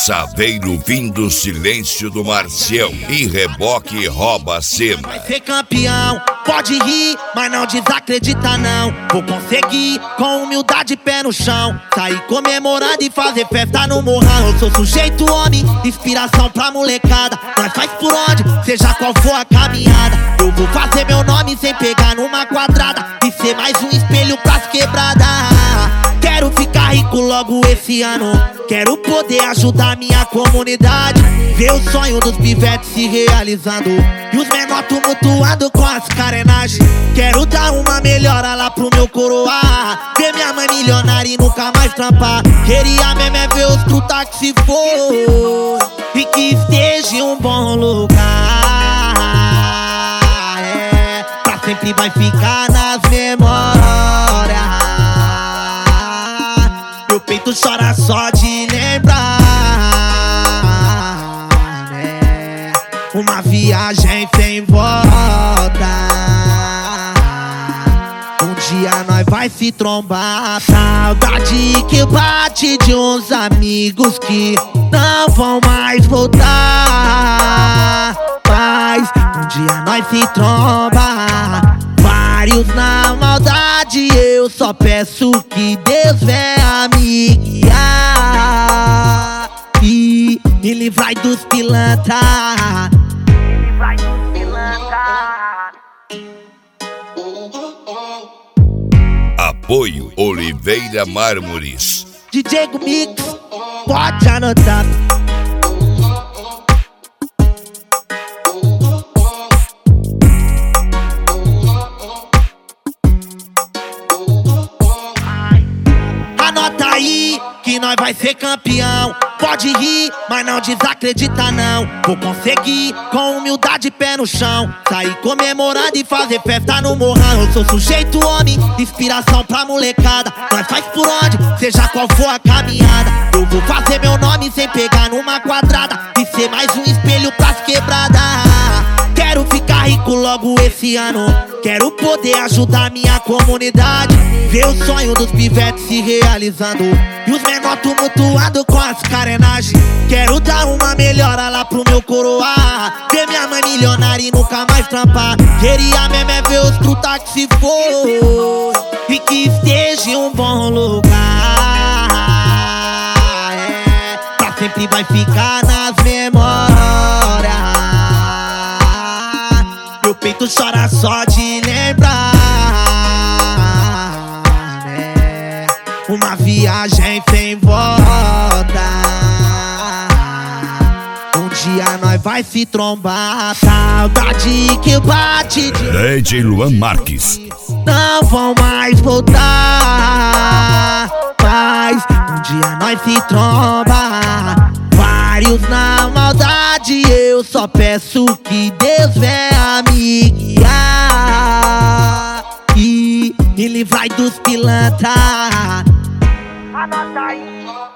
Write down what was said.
Saveiro vindo silêncio do Marcião e reboque rouba a cena. Vai ser campeão, pode rir, mas não desacredita não. Vou conseguir, com humildade pé no chão, sair comemorando e fazer festa no morrão. Eu sou sujeito homem, inspiração pra molecada. Nós faz por onde, seja qual for a caminhada. Eu vou fazer meu nome sem pegar numa quadrada e ser mais um espelho pras quebradas. Quero ficar rico logo esse ano, quero poder ajudar minha comunidade, ver o sonho dos pivetes se realizando e os menor tumultuando com as carenagens. Quero dar uma melhora lá pro meu coroa, ver minha mãe milionária e nunca mais trampar. Queria mesmo é ver os truta que se for e que esteja em um bom lugar. Pra sempre vai ficar nas memórias. Meu peito chora só de lembrar, né? Uma viagem sem volta. Um dia nós vai se trombar. Saudade que bate de uns amigos que não vão mais voltar. Mas um dia nós se tromba, vários na maldade. Eu só peço que Deus venha me guiar e me livrai dos pilantra. Apoio Oliveira Mármores. DJ Mix, pode anotar. Anota aí que nós vai ser campeão. Pode rir, mas não desacredita não. Vou conseguir, com humildade pé no chão, sair comemorando e fazer festa no morrão. Eu sou sujeito homem, inspiração pra molecada. Nós faz por onde, seja qual for a caminhada. Eu vou fazer meu nome sem pegar numa quadrada e ser mais um espelho pras quebradas. Quero ficar rico logo esse ano, quero poder ajudar minha comunidade, ver o sonho dos pivetes se realizando e os menor tumultuando com as carenagens. Quero dar uma melhora lá pro meu coroa, ver minha mãe milionária e nunca mais trampar. Queria mesmo é ver os truta que se for e que esteja em um bom lugar. Pra sempre vai ficar nas memórias. Meu peito chora só de lembrar, né? Uma viagem sem volta. Um dia nós vai se trombar. Saudade que bate de DJ Luan Marques. não vão mais voltar. Mas um dia nós se tromba, vários na maldade. Eu só peço que Deus venha me guiar e me livrai dos pilantra. Anota aí.